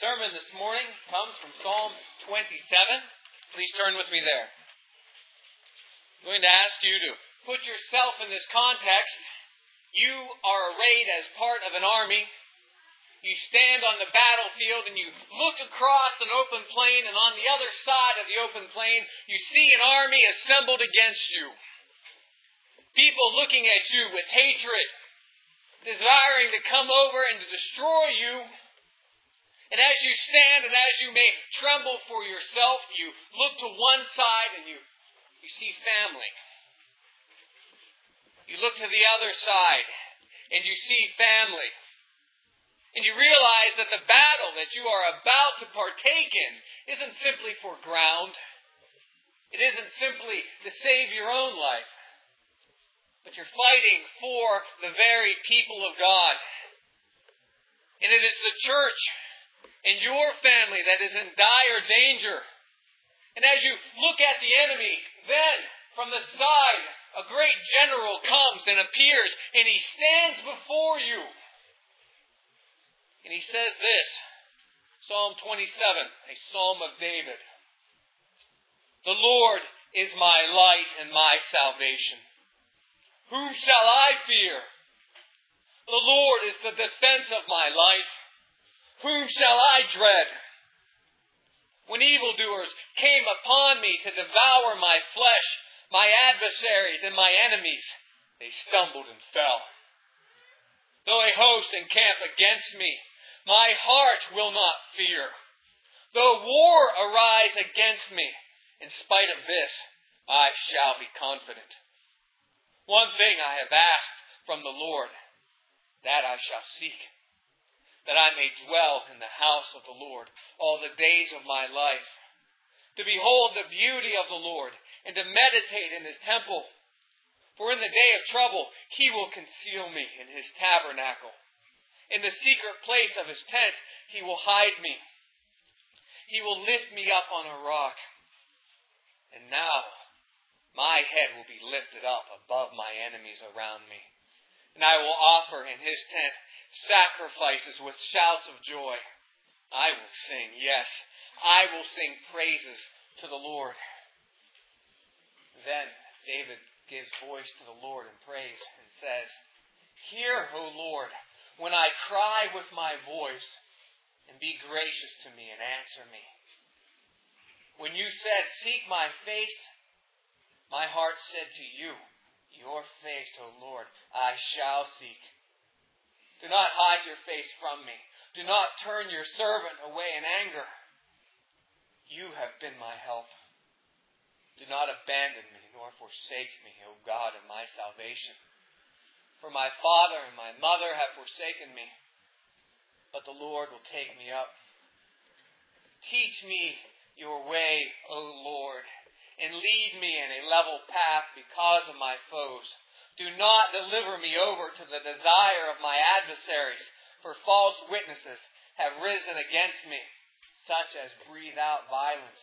sermon this morning comes from Psalm 27. Please turn with me there. I'm going to ask you to put yourself in this context. You are arrayed as part of an army. You stand on the battlefield and you look across an open plain, and on the other side of the open plain you see an army assembled against you. People looking at you with hatred, desiring to come over and to destroy you. And as you stand and as you may tremble for yourself, you look to one side and you see family. You look to the other side and you see family. And you realize that the battle that you are about to partake in isn't simply for ground. It isn't simply to save your own life. But you're fighting for the very people of God. And it is the church and your family that is in dire danger. And as you look at the enemy, then from the side a great general comes and appears, and he stands before you. And he says this, Psalm 27, a psalm of David. The Lord is my light and my salvation. Whom shall I fear? The Lord is the defense of my life. Whom shall I dread? When evildoers came upon me to devour my flesh, my adversaries and my enemies, they stumbled and fell. Though a host encamp against me, my heart will not fear. Though war arise against me, in spite of this, I shall be confident. One thing I have asked from the Lord, that I shall seek, that I may dwell in the house of the Lord all the days of my life, to behold the beauty of the Lord, and to meditate in His temple. For in the day of trouble He will conceal me in His tabernacle. In the secret place of His tent He will hide me. He will lift me up on a rock. And now my head will be lifted up above my enemies around me. And I will offer in His tent sacrifices with shouts of joy. I will sing, yes, I will sing praises to the Lord. Then David gives voice to the Lord in praise and says, Hear, O Lord, when I cry with my voice, and be gracious to me and answer me. When you said, Seek my face, my heart said to you, Your face, O Lord, I shall seek. Do not hide your face from me. Do not turn your servant away in anger. You have been my help. Do not abandon me, nor forsake me, O God of my salvation. For my father and my mother have forsaken me, but the Lord will take me up. Teach me your way, O Lord, and lead me in a level path because of my foes. Do not deliver me over to the desire of my adversaries, for false witnesses have risen against me, such as breathe out violence.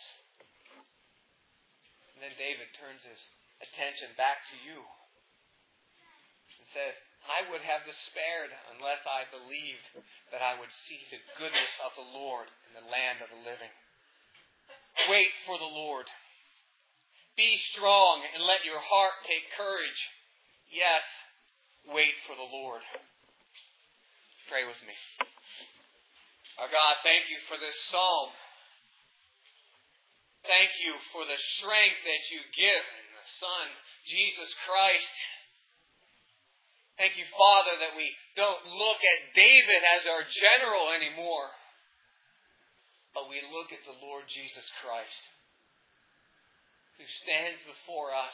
And then David turns his attention back to you and says, I would have despaired unless I believed that I would see the goodness of the Lord in the land of the living. Wait for the Lord. Be strong and let your heart take courage. Yes, wait for the Lord. Pray with me. Our God, thank you for this psalm. Thank you for the strength that you give in the Son, Jesus Christ. Thank you, Father, that we don't look at David as our general anymore, but we look at the Lord Jesus Christ, who stands before us,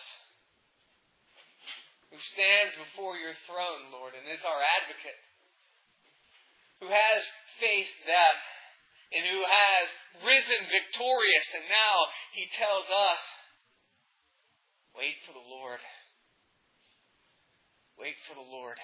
who stands before your throne, Lord, and is our advocate, who has faced death, and who has risen victorious, and now He tells us, wait for the Lord. Wait for the Lord.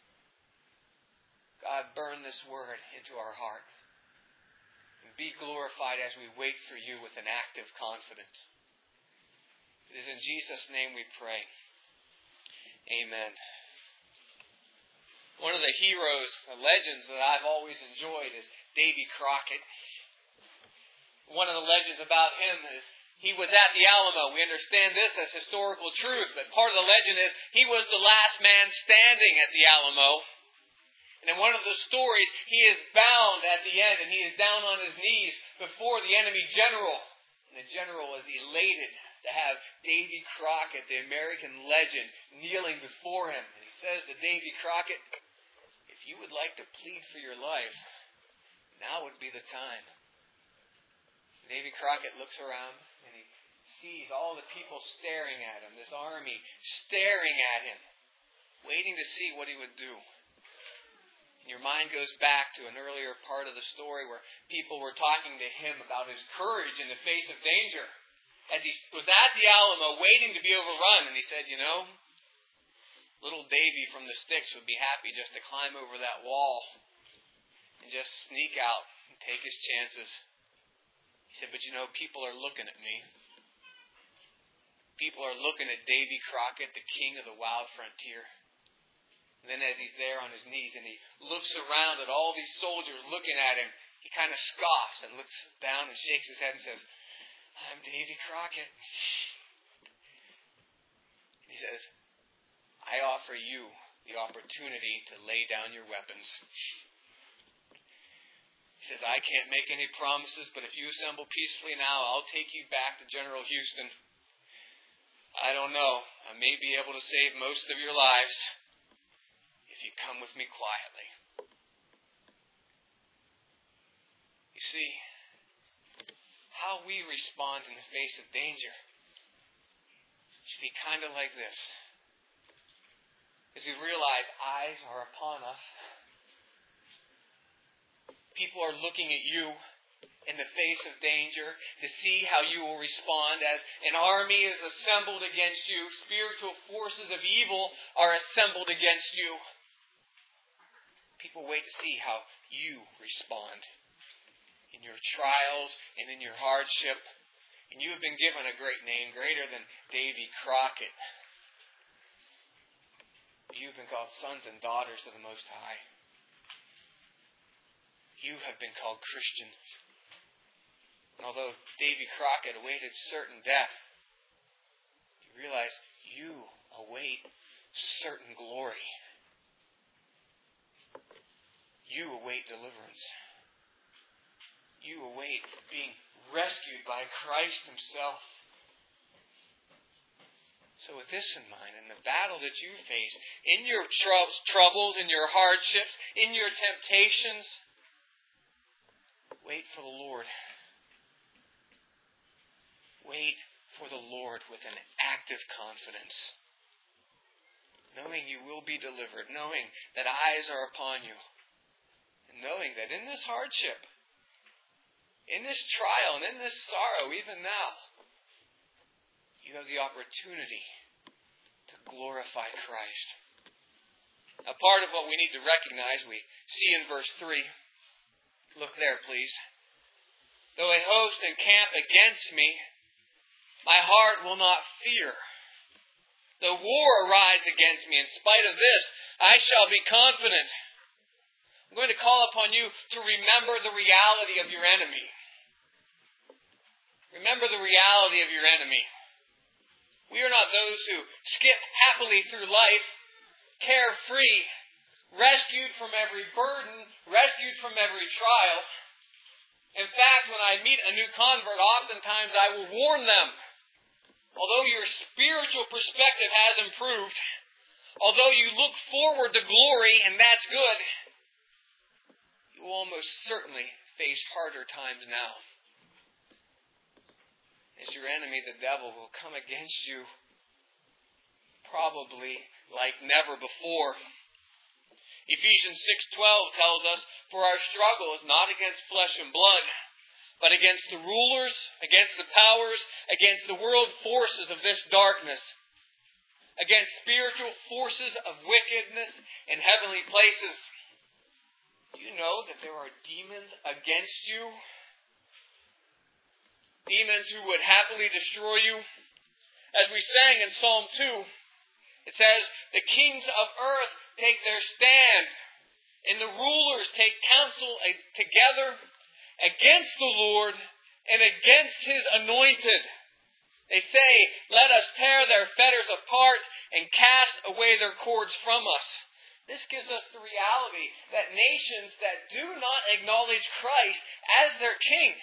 God, burn this word into our heart. And be glorified as we wait for you with an active confidence. It is in Jesus' name we pray. Amen. One of the heroes, the legends that I've always enjoyed is Davy Crockett. One of the legends about him is he was at the Alamo. We understand this as historical truth, but part of the legend is he was the last man standing at the Alamo. And in one of the stories, he is bound at the end, and he is down on his knees before the enemy general. And the general is elated to have Davy Crockett, the American legend, kneeling before him. And he says to Davy Crockett, if you would like to plead for your life, now would be the time. Davy Crockett looks around and he sees all the people staring at him, this army staring at him, waiting to see what he would do. And your mind goes back to an earlier part of the story where people were talking to him about his courage in the face of danger. As he was at the Alamo waiting to be overrun, and he said, you know, little Davy from the sticks would be happy just to climb over that wall and just sneak out and take his chances. He said, but you know, people are looking at me. People are looking at Davy Crockett, the king of the wild frontier. And then as he's there on his knees and he looks around at all these soldiers looking at him, he kind of scoffs and looks down and shakes his head and says, I'm Davy Crockett. And he says, I offer you the opportunity to lay down your weapons. He says, I can't make any promises, but if you assemble peacefully now, I'll take you back to General Houston. I don't know. I may be able to save most of your lives if you come with me quietly. You see, how we respond in the face of danger should be kind of like this. As we realize eyes are upon us, people are looking at you in the face of danger to see how you will respond. As an army is assembled against you, spiritual forces of evil are assembled against you. People wait to see how you respond in your trials and in your hardship. And you have been given a great name, greater than Davy Crockett. You've been called sons and daughters of the Most High. You have been called Christians. And although Davy Crockett awaited certain death, you realize you await certain glory. You await deliverance. You await being rescued by Christ Himself. So with this in mind, in the battle that you face, in your troubles, in your hardships, in your temptations, wait for the Lord. Wait for the Lord with an active confidence, knowing you will be delivered, knowing that eyes are upon you, and knowing that in this hardship, in this trial, and in this sorrow, even now, you have the opportunity to glorify Christ. Now, part of what we need to recognize, we see in verse 3. Look there, please. Though a host encamp against me, my heart will not fear. Though war arise against me, in spite of this, I shall be confident. I'm going to call upon you to remember the reality of your enemy. Remember the reality of your enemy. We are not those who skip happily through life, carefree, rescued from every burden, rescued from every trial. In fact, when I meet a new convert, oftentimes I will warn them. Although your spiritual perspective has improved, although you look forward to glory, and that's good, you will almost certainly face harder times now. As your enemy, the devil, will come against you probably like never before. Ephesians 6:12 tells us, for our struggle is not against flesh and blood, but against the rulers, against the powers, against the world forces of this darkness, against spiritual forces of wickedness in heavenly places. Do you know that there are demons against you? Demons who would happily destroy you. As we sang in Psalm 2, it says, the kings of earth take their stand and the rulers take counsel together against the Lord and against His anointed. They say, "Let us tear their fetters apart and cast away their cords from us." This gives us the reality that nations that do not acknowledge Christ as their king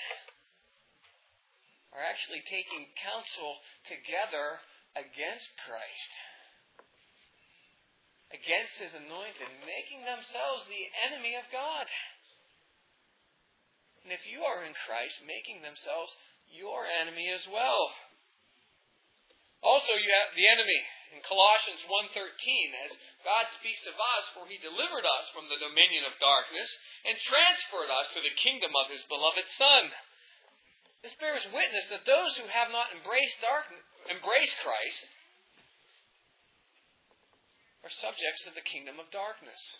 are actually taking counsel together against Christ, against His anointed, making themselves the enemy of God. And if you are in Christ, making themselves your enemy as well. Also, you have the enemy in Colossians 1:13, as God speaks of us, "For He delivered us from the dominion of darkness and transferred us to the kingdom of His beloved Son." This bears witness that those who have not embraced Christ are subjects of the kingdom of darkness.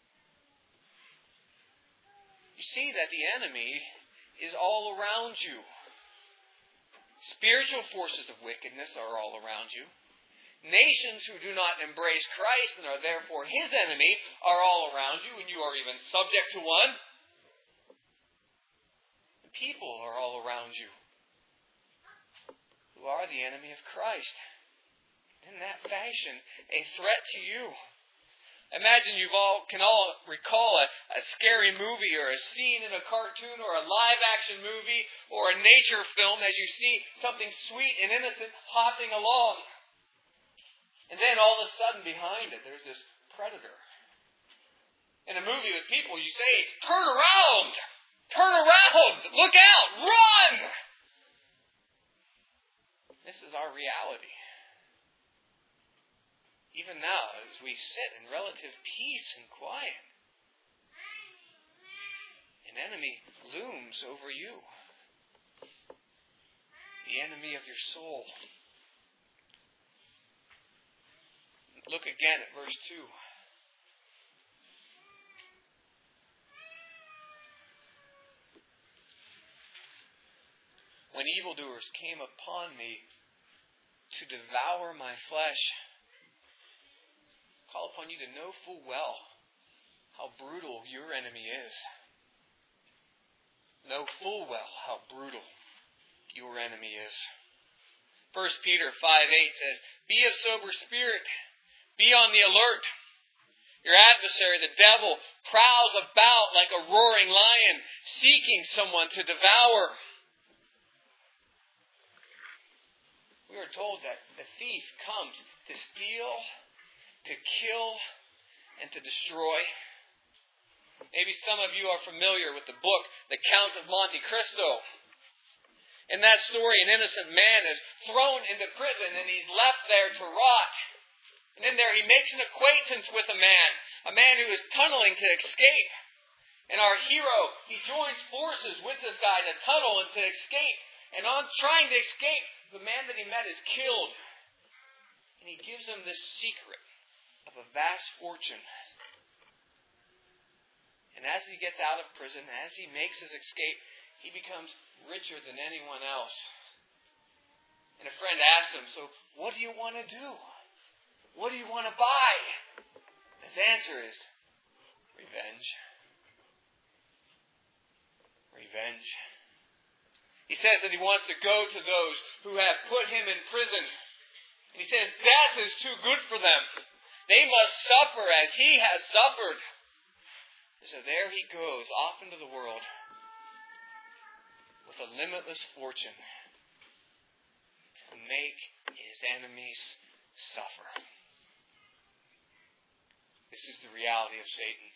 You see that the enemy is all around you. Spiritual forces of wickedness are all around you. Nations who do not embrace Christ and are therefore His enemy are all around you, and you are even subject to one. And people are all around you who are the enemy of Christ. In that fashion, a threat to you. Imagine you can all recall a scary movie or a scene in a cartoon or a live-action movie or a nature film as you see something sweet and innocent hopping along. And then all of a sudden behind it, there's this predator. In a movie with people, you say, "Turn around! Turn around! Look out! Run!" This is our reality. Even now, as we sit in relative peace and quiet, an enemy looms over you. The enemy of your soul. Look again at verse 2. "When evildoers came upon me to devour my flesh," call upon you to know full well how brutal your enemy is. Know full well how brutal your enemy is. 1 Peter 5:8 says, "Be of sober spirit. Be on the alert. Your adversary, the devil, prowls about like a roaring lion, seeking someone to devour." We are told that the thief comes to steal, to kill, and to destroy. Maybe some of you are familiar with the book, The Count of Monte Cristo. In that story, an innocent man is thrown into prison and he's left there to rot. And in there he makes an acquaintance with a man who is tunneling to escape. And our hero, he joins forces with this guy to tunnel and to escape. And on trying to escape, the man that he met is killed. And he gives him this secret of a vast fortune. And as he gets out of prison, as he makes his escape, he becomes richer than anyone else. And a friend asked him, "So what do you want to do? What do you want to buy?" His answer is, "Revenge. Revenge." He says that he wants to go to those who have put him in prison. And he says death is too good for them. They must suffer as he has suffered. So there he goes off into the world with a limitless fortune to make his enemies suffer. This is the reality of Satan.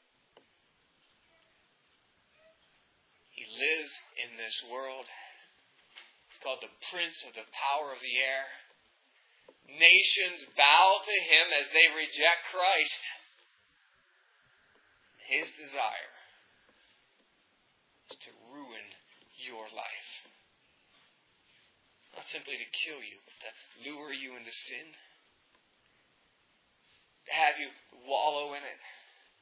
He lives in this world. It's called the prince of the power of the air. Nations bow to him as they reject Christ. His desire is to ruin your life. Not simply to kill you, but to lure you into sin. To have you wallow in it.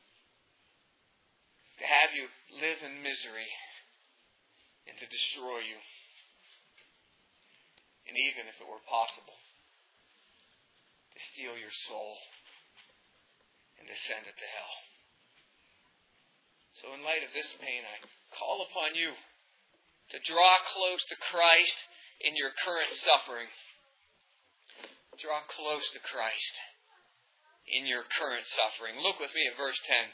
To have you live in misery. And to destroy you. And even if it were possible, to steal your soul and to send it to hell. So in light of this pain, I call upon you to draw close to Christ in your current suffering. Draw close to Christ in your current suffering. Look with me at verse 10.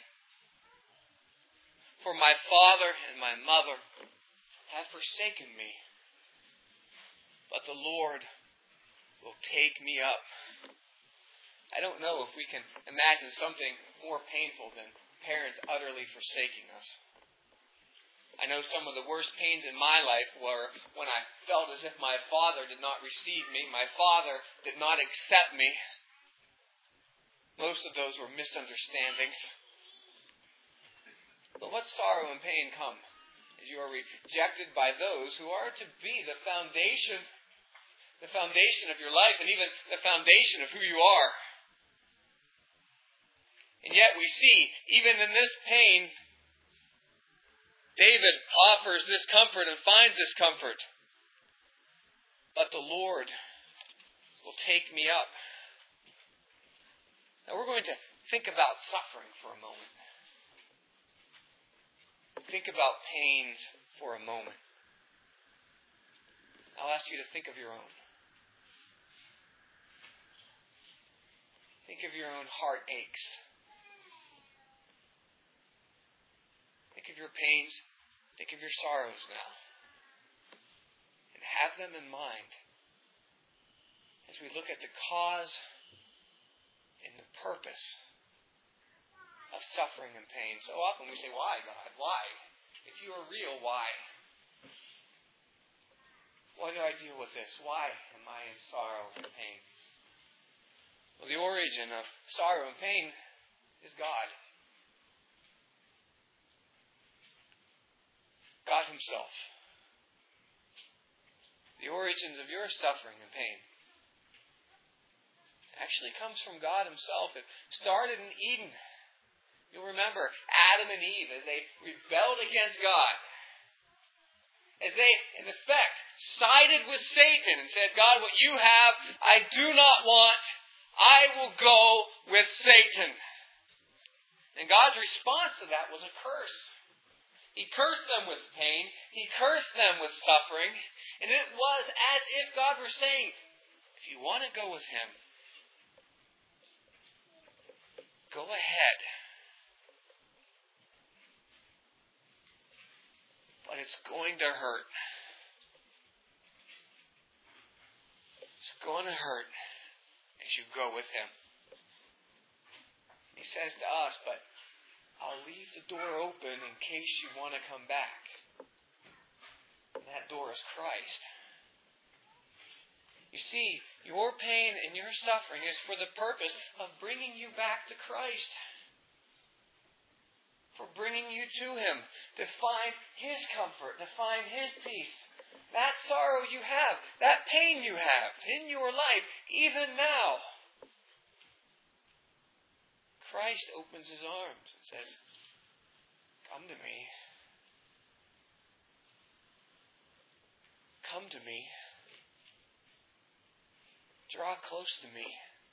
For my father and my mother have forsaken me, but the Lord will take me up. I don't know if we can imagine something more painful than parents utterly forsaking us. I know some of the worst pains in my life were when I felt as if my father did not receive me, my father did not accept me. Most of those were misunderstandings. But what sorrow and pain come as you are rejected by those who are to be the foundation of your life and even the foundation of who you are. And yet we see, even in this pain, David offers this comfort and finds this comfort. But the Lord will take me up. Now we're going to think about suffering for a moment. Think about pains for a moment. I'll ask you to think of your own. Think of your own heart aches. Think of your pains. Think of your sorrows now. And have them in mind as we look at the cause and the purpose of suffering and pain. So often we say, why, God? Why? If you are real, why? Why do I deal with this? Why am I in sorrow and pain? Well, the origin of sorrow and pain is God. God Himself. The origins of your suffering and pain actually comes from God Himself. It started in Eden. You'll remember Adam and Eve as they rebelled against God. As they, in effect, sided with Satan and said, God, what you have, I do not want. I will go with Satan. And God's response to that was a curse. He cursed them with pain. He cursed them with suffering. And it was as if God were saying, if you want to go with Him, go ahead. But it's going to hurt. It's going to hurt as you go with Him. He says to us, but I'll leave the door open in case you want to come back. And that door is Christ. You see, your pain and your suffering is for the purpose of bringing you back to Christ. For bringing you to Him, to find His comfort, to find His peace. That sorrow you have, that pain you have in your life, even now. Christ opens His arms and says, come to me. Come to me. Draw close to me.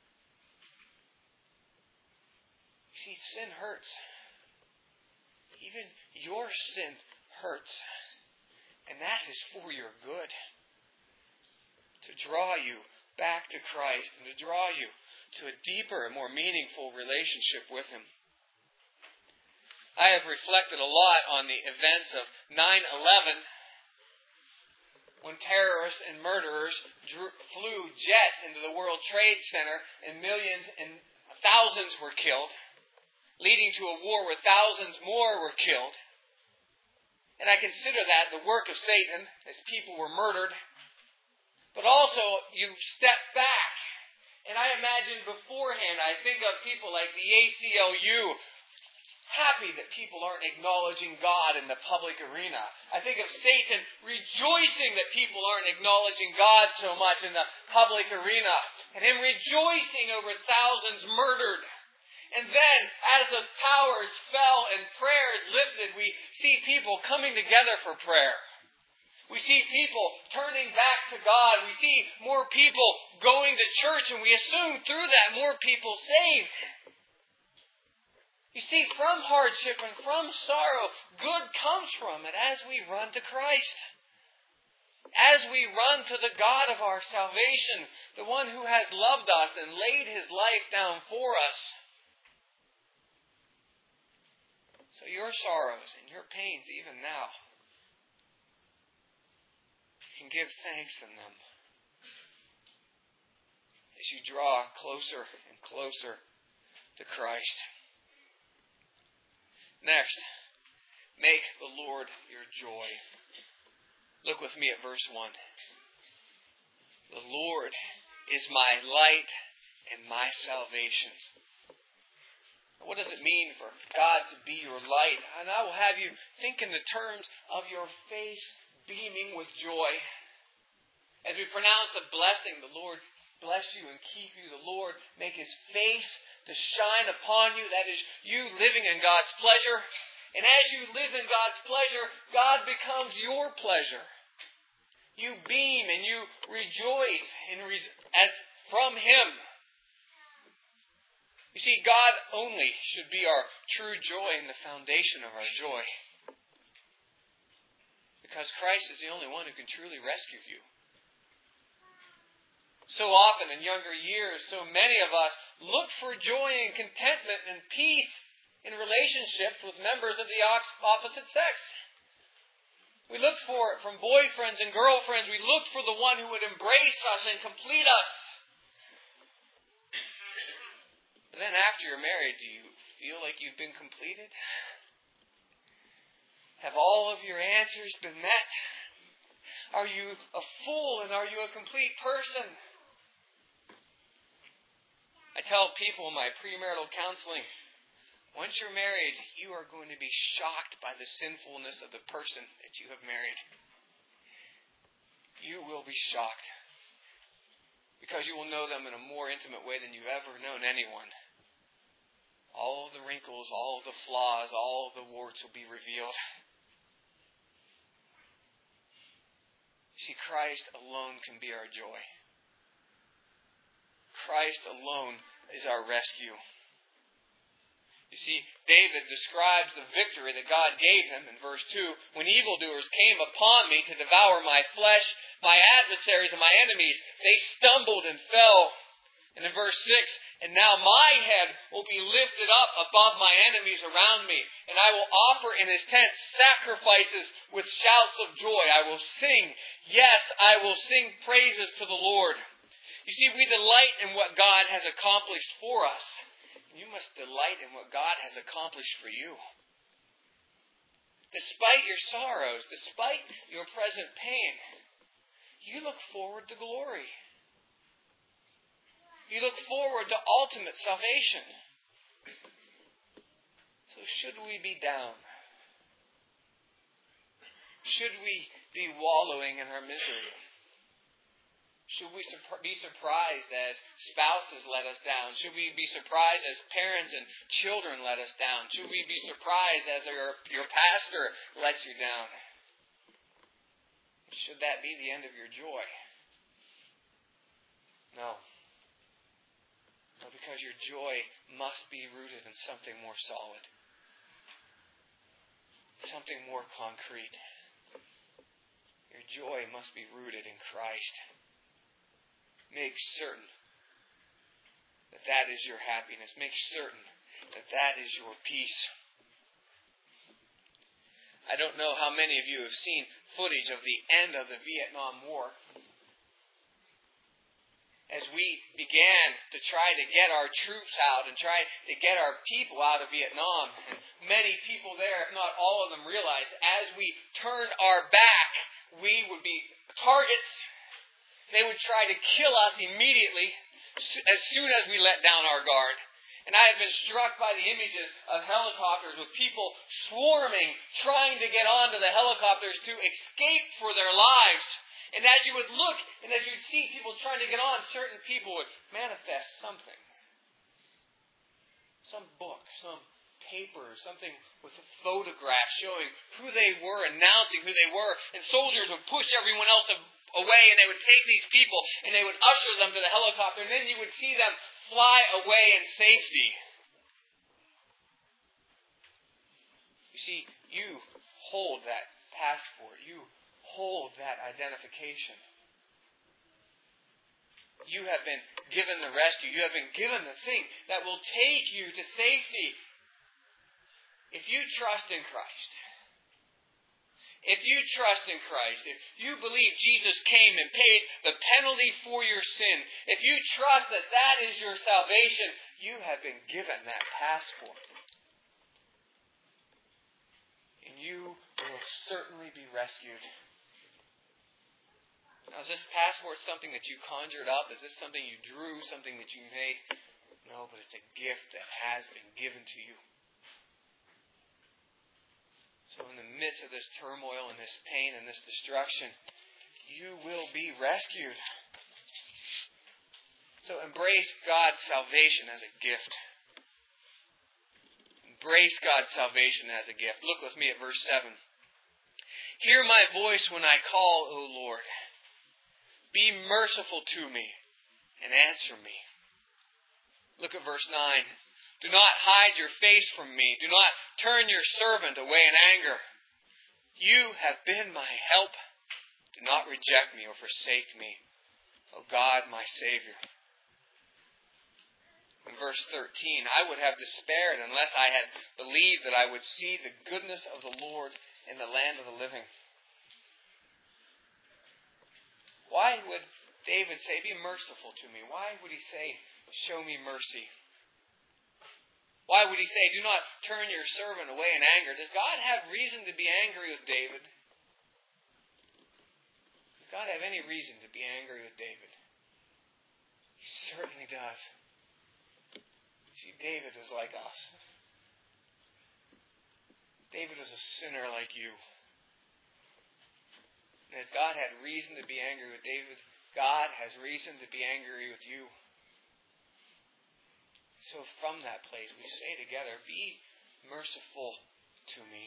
You see, sin hurts. Even your sin hurts. And that is for your good. To draw you back to Christ and to draw you to a deeper and more meaningful relationship with Him. I have reflected a lot on the events of 9/11 when terrorists and murderers flew jets into the World Trade Center and millions and thousands were killed, leading to a war where thousands more were killed. And I consider that the work of Satan as people were murdered. But also, you step back. And I imagine beforehand, I think of people like the ACLU, happy that people aren't acknowledging God in the public arena. I think of Satan rejoicing that people aren't acknowledging God so much in the public arena. And him rejoicing over thousands murdered. And then, as the towers fell and prayers lifted, we see people coming together for prayer. We see people turning back to God. We see more people going to church, and we assume through that more people saved. You see, from hardship and from sorrow, good comes from it as we run to Christ. As we run to the God of our salvation, the one who has loved us and laid His life down for us. So your sorrows and your pains, even now, you can give thanks in them as you draw closer and closer to Christ. Next, make the Lord your joy. Look with me at verse 1. The Lord is my light and my salvation. What does it mean for God to be your light? And I will have you think in the terms of your face beaming with joy. As we pronounce a blessing, the Lord bless you and keep you. The Lord make His face to shine upon you. That is, you living in God's pleasure. And as you live in God's pleasure, God becomes your pleasure. You beam and you rejoice as from Him. You see, God only should be our true joy and the foundation of our joy. Because Christ is the only one who can truly rescue you. So often in younger years, so many of us look for joy and contentment and peace in relationships with members of the opposite sex. We look for it from boyfriends and girlfriends. We look for the one who would embrace us and complete us. But then after you're married, do you feel like you've been completed? Have all of your answers been met? Are you a full and are you a complete person? I tell people in my premarital counseling, once you're married, you are going to be shocked by the sinfulness of the person that you have married. You will be shocked. Because you will know them in a more intimate way than you've ever known anyone. All of the wrinkles, all of the flaws, all of the warts will be revealed. See, Christ alone can be our joy. Christ alone is our rescue. You see, David describes the victory that God gave him in verse 2. When evildoers came upon me to devour my flesh, my adversaries and my enemies, they stumbled and fell. And in verse 6, and now my head will be lifted up above my enemies around me, and I will offer in His tent sacrifices with shouts of joy. I will sing, yes, I will sing praises to the Lord. You see, we delight in what God has accomplished for us. You must delight in what God has accomplished for you. Despite your sorrows, despite your present pain, you look forward to glory. You look forward to ultimate salvation. So should we be down? Should we be wallowing in our misery? Should we be surprised as spouses let us down? Should we be surprised as parents and children let us down? Should we be surprised as your pastor lets you down? Should that be the end of your joy? No. No, because your joy must be rooted in something more solid. Something more concrete. Your joy must be rooted in Christ. Make certain that that is your happiness. Make certain that that is your peace. I don't know how many of you have seen footage of the end of the Vietnam War. As we began to try to get our troops out and try to get our people out of Vietnam, many people there, if not all of them, realized as we turned our back, we would be targets. They would try to kill us immediately as soon as we let down our guard. And I have been struck by the images of helicopters with people swarming, trying to get onto the helicopters to escape for their lives. And as you would look and as you'd see people trying to get on, certain people would manifest something. Some book, some paper, something with a photograph showing who they were, announcing who they were. And soldiers would push everyone else away, and they would take these people and they would usher them to the helicopter, and then you would see them fly away in safety. You see, you hold that passport. You hold that identification. You have been given the rescue. You have been given the thing that will take you to safety. If you trust in Christ, if you believe Jesus came and paid the penalty for your sin, if you trust that that is your salvation, you have been given that passport. And you will certainly be rescued. Now, is this passport something that you conjured up? Is this something you drew, something that you made? No, but it's a gift that has been given to you. So in the midst of this turmoil and this pain and this destruction, you will be rescued. So embrace God's salvation as a gift. Embrace God's salvation as a gift. Look with me at verse 7. Hear my voice when I call, O Lord. Be merciful to me and answer me. Look at verse 9. Do not hide your face from me. Do not turn your servant away in anger. You have been my help. Do not reject me or forsake me, O God, my Savior. In verse 13, I would have despaired unless I had believed that I would see the goodness of the Lord in the land of the living. Why would David say, be merciful to me? Why would he say, show me mercy? Why would he say, do not turn your servant away in anger? Does God have reason to be angry with David? Does God have any reason to be angry with David? He certainly does. See, David is like us. David was a sinner like you. And if God had reason to be angry with David, God has reason to be angry with you. So from that place, we say together, be merciful to me.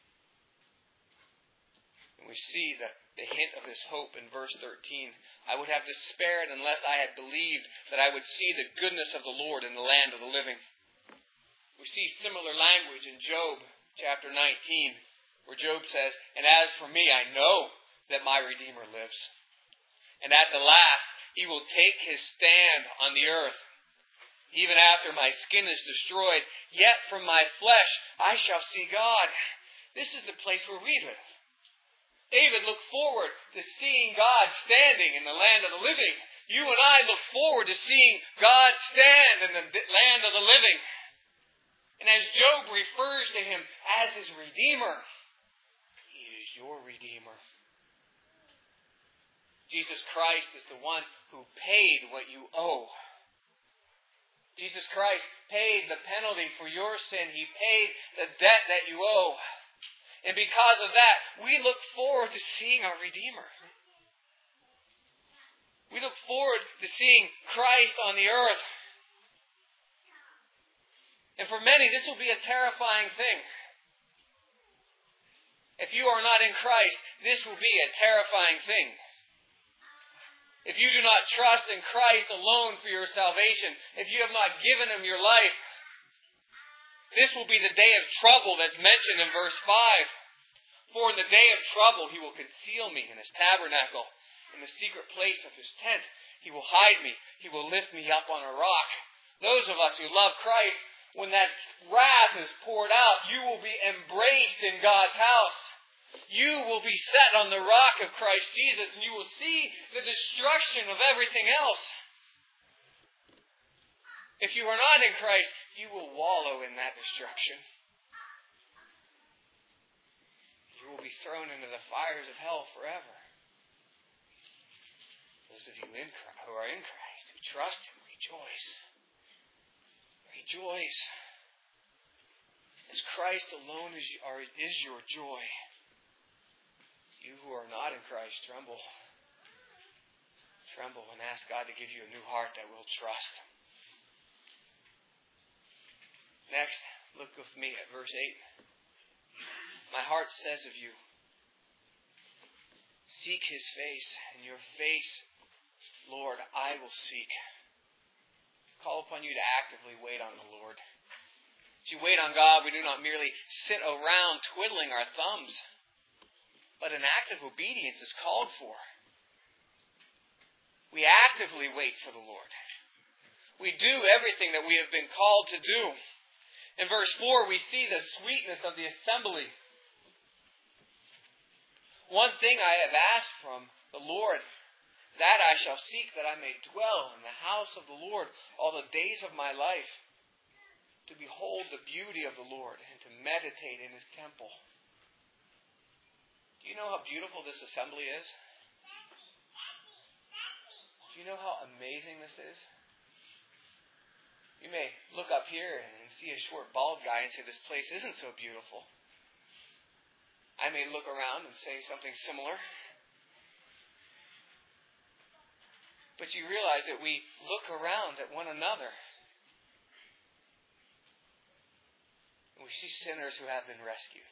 And we see that the hint of his hope in verse 13. I would have despaired unless I had believed that I would see the goodness of the Lord in the land of the living. We see similar language in Job chapter 19, where Job says, and as for me, I know that my Redeemer lives. And at the last, he will take his stand on the earth. Even after my skin is destroyed, yet from my flesh I shall see God. This is the place where we live. David looked forward to seeing God standing in the land of the living. You and I look forward to seeing God stand in the land of the living. And as Job refers to him as his Redeemer, he is your Redeemer. Jesus Christ is the one who paid what you owe. Jesus Christ paid the penalty for your sin. He paid the debt that you owe. And because of that, we look forward to seeing our Redeemer. We look forward to seeing Christ on the earth. And for many, this will be a terrifying thing. If you are not in Christ, this will be a terrifying thing. If you do not trust in Christ alone for your salvation, if you have not given Him your life, this will be the day of trouble that's mentioned in verse 5. For in the day of trouble He will conceal me in His tabernacle. In the secret place of His tent He will hide me. He will lift me up on a rock. Those of us who love Christ, when that wrath is poured out, you will be embraced in God's house. You will be set on the rock of Christ Jesus, and you will see the destruction of everything else. If you are not in Christ, you will wallow in that destruction. You will be thrown into the fires of hell forever. Those of you who are in Christ, who trust Him, rejoice. Rejoice. As Christ alone is your joy. You who are not in Christ, tremble. Tremble and ask God to give you a new heart that will trust. Next, look with me at verse 8. My heart says of you, seek His face, and your face, Lord, I will seek. Call upon you to actively wait on the Lord. As you wait on God, we do not merely sit around twiddling our thumbs, but an act of obedience is called for. We actively wait for the Lord. We do everything that we have been called to do. In verse 4, we see the sweetness of the assembly. One thing I have asked from the Lord, that I shall seek, that I may dwell in the house of the Lord all the days of my life, to behold the beauty of the Lord and to meditate in His temple. Do you know how beautiful this assembly is? Do you know how amazing this is? You may look up here and see a short bald guy and say, this place isn't so beautiful. I may look around and say something similar. But you realize that we look around at one another. And we see sinners who have been rescued.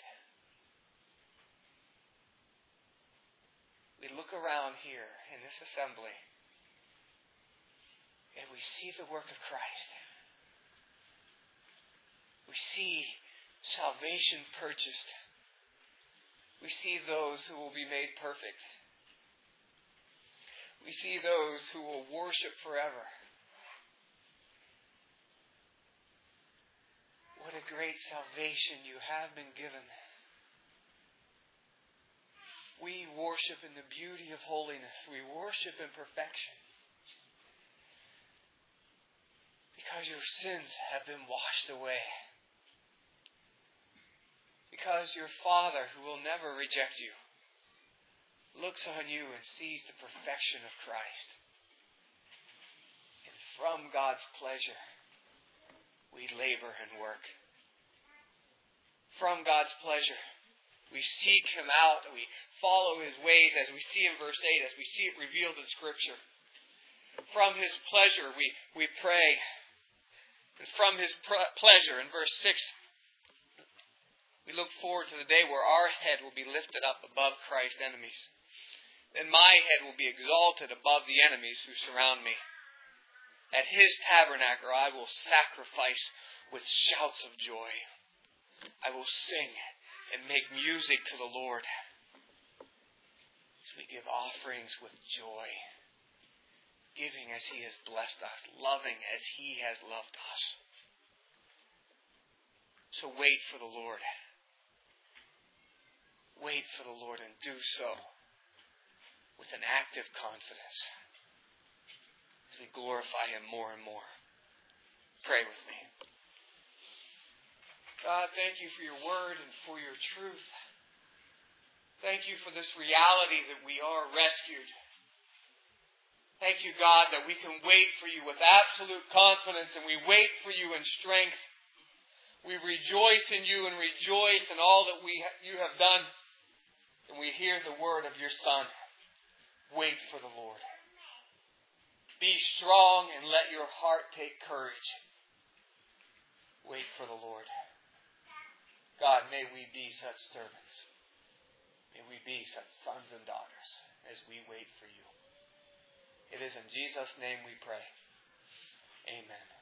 We look around here in this assembly and we see the work of Christ. We see salvation purchased. We see those who will be made perfect. We see those who will worship forever. What a great salvation you have been given. We worship in the beauty of holiness. We worship in perfection. Because your sins have been washed away. Because your Father, who will never reject you, looks on you and sees the perfection of Christ. And from God's pleasure, we labor and work. From God's pleasure, we seek Him out, we follow His ways, as we see in verse 8, as we see it revealed in Scripture. From His pleasure, we pray. And from His pleasure, in verse 6, we look forward to the day where our head will be lifted up above Christ's enemies. Then my head will be exalted above the enemies who surround me. At His tabernacle I will sacrifice with shouts of joy. I will sing and make music to the Lord as we give offerings with joy, giving as He has blessed us, loving as He has loved us. So wait for the Lord. Wait for the Lord and do so with an active confidence as we glorify Him more and more. Pray with me. God, thank You for Your word and for Your truth. Thank You for this reality that we are rescued. Thank You, God, that we can wait for You with absolute confidence, and we wait for You in strength. We rejoice in You and rejoice in all that You have done. And we hear the word of Your Son. Wait for the Lord. Be strong and let your heart take courage. Wait for the Lord. God, may we be such servants. May we be such sons and daughters as we wait for You. It is in Jesus' name we pray. Amen.